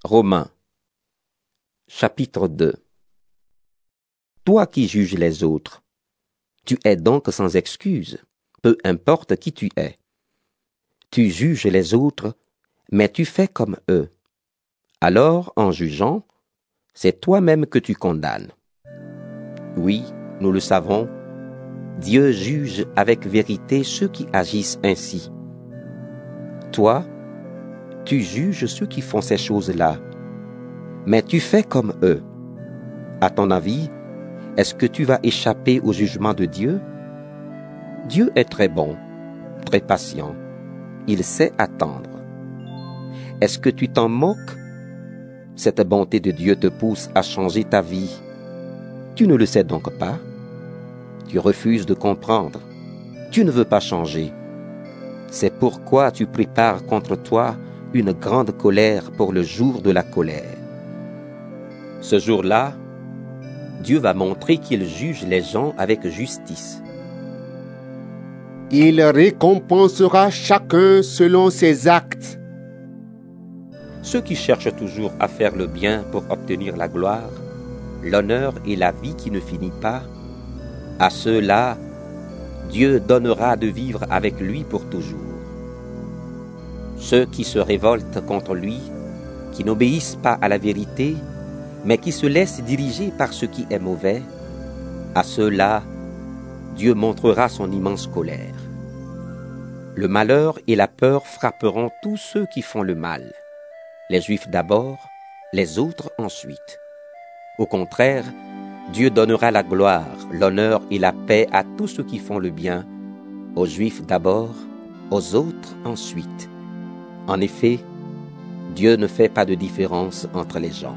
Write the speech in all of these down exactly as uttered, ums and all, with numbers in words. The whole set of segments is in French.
Romains, chapitre deux. Toi qui juges les autres, tu es donc sans excuse, peu importe qui tu es. Tu juges les autres, mais tu fais comme eux. Alors, en jugeant, c'est toi-même que tu condamnes. Oui, nous le savons, Dieu juge avec vérité ceux qui agissent ainsi. Toi, tu juges ceux qui font ces choses-là, mais tu fais comme eux. À ton avis, est-ce que tu vas échapper au jugement de Dieu? Dieu est très bon, très patient. Il sait attendre. Est-ce que tu t'en moques? Cette bonté de Dieu te pousse à changer ta vie. Tu ne le sais donc pas? Tu refuses de comprendre. Tu ne veux pas changer. C'est pourquoi tu prépares contre toi une grande colère pour le jour de la colère. Ce jour-là, Dieu va montrer qu'il juge les gens avec justice. Il récompensera chacun selon ses actes. Ceux qui cherchent toujours à faire le bien pour obtenir la gloire, l'honneur et la vie qui ne finit pas, à ceux-là, Dieu donnera de vivre avec lui pour toujours. Ceux qui se révoltent contre lui, qui n'obéissent pas à la vérité, mais qui se laissent diriger par ce qui est mauvais, à ceux-là, Dieu montrera son immense colère. Le malheur et la peur frapperont tous ceux qui font le mal, les Juifs d'abord, les autres ensuite. Au contraire, Dieu donnera la gloire, l'honneur et la paix à tous ceux qui font le bien, aux Juifs d'abord, aux autres ensuite. En effet, Dieu ne fait pas de différence entre les gens.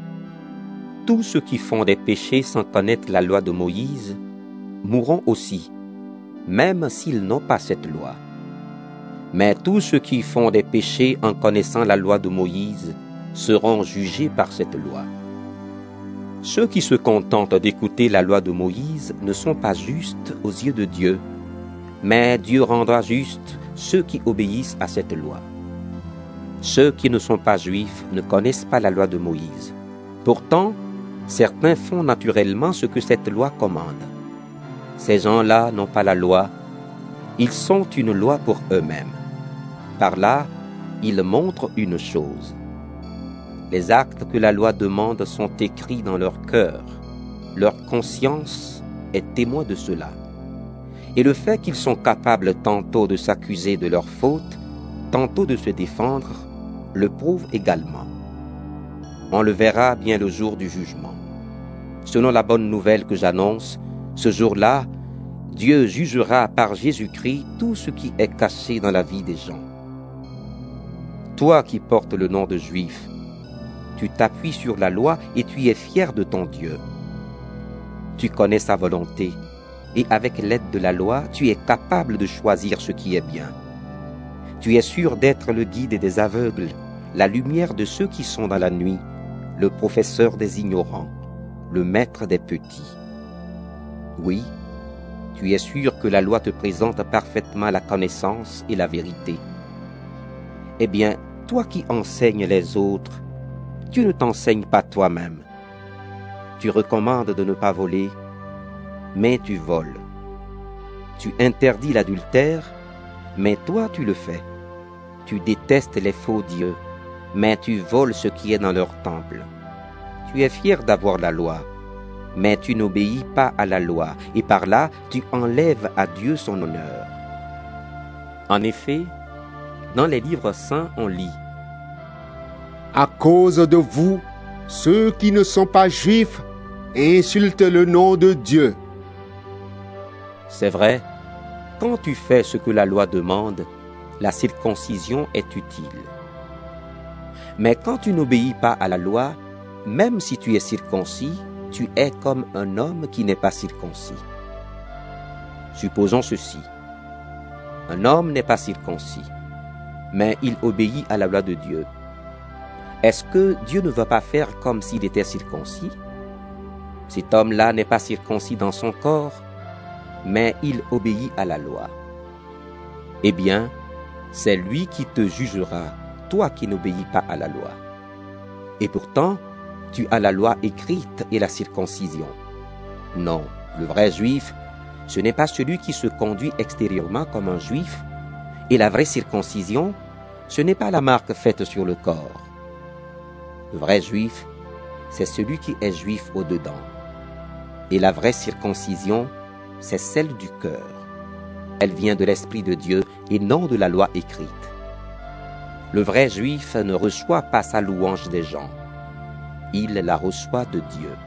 Tous ceux qui font des péchés sans connaître la loi de Moïse mourront aussi, même s'ils n'ont pas cette loi. Mais tous ceux qui font des péchés en connaissant la loi de Moïse seront jugés par cette loi. Ceux qui se contentent d'écouter la loi de Moïse ne sont pas justes aux yeux de Dieu, mais Dieu rendra justes ceux qui obéissent à cette loi. Ceux qui ne sont pas juifs ne connaissent pas la loi de Moïse. Pourtant, certains font naturellement ce que cette loi commande. Ces gens-là n'ont pas la loi, ils sont une loi pour eux-mêmes. Par là, ils montrent une chose. Les actes que la loi demande sont écrits dans leur cœur. Leur conscience est témoin de cela. Et le fait qu'ils sont capables tantôt de s'accuser de leurs fautes, tantôt de se défendre, le prouve également. On le verra bien le jour du jugement. Selon la bonne nouvelle que j'annonce, ce jour-là, Dieu jugera par Jésus-Christ tout ce qui est caché dans la vie des gens. Toi qui portes le nom de Juif, tu t'appuies sur la loi et tu es fier de ton Dieu. Tu connais sa volonté et avec l'aide de la loi, tu es capable de choisir ce qui est bien. Tu es sûr d'être le guide des aveugles, la lumière de ceux qui sont dans la nuit, le professeur des ignorants, le maître des petits. Oui, tu es sûr que la loi te présente parfaitement la connaissance et la vérité. Eh bien, toi qui enseignes les autres, tu ne t'enseignes pas toi-même. Tu recommandes de ne pas voler, mais tu voles. Tu interdis l'adultère, mais toi tu le fais. Tu détestes les faux dieux, mais tu voles ce qui est dans leur temple. Tu es fier d'avoir la loi, mais tu n'obéis pas à la loi, et par là tu enlèves à Dieu son honneur. En effet, dans les livres saints, on lit: À cause de vous, ceux qui ne sont pas juifs insultent le nom de Dieu. C'est vrai, quand tu fais ce que la loi demande, la circoncision est utile. Mais quand tu n'obéis pas à la loi, même si tu es circoncis, tu es comme un homme qui n'est pas circoncis. Supposons ceci. Un homme n'est pas circoncis, mais il obéit à la loi de Dieu. Est-ce que Dieu ne va pas faire comme s'il était circoncis? Cet homme-là n'est pas circoncis dans son corps, mais il obéit à la loi. Eh bien, c'est lui qui te jugera, toi qui n'obéis pas à la loi. Et pourtant, tu as la loi écrite et la circoncision. Non, le vrai juif, ce n'est pas celui qui se conduit extérieurement comme un juif, et la vraie circoncision, ce n'est pas la marque faite sur le corps. Le vrai juif, c'est celui qui est juif au-dedans. Et la vraie circoncision, c'est celle du cœur. Elle vient de l'Esprit de Dieu et non de la loi écrite. Le vrai juif ne reçoit pas sa louange des gens. Il la reçoit de Dieu.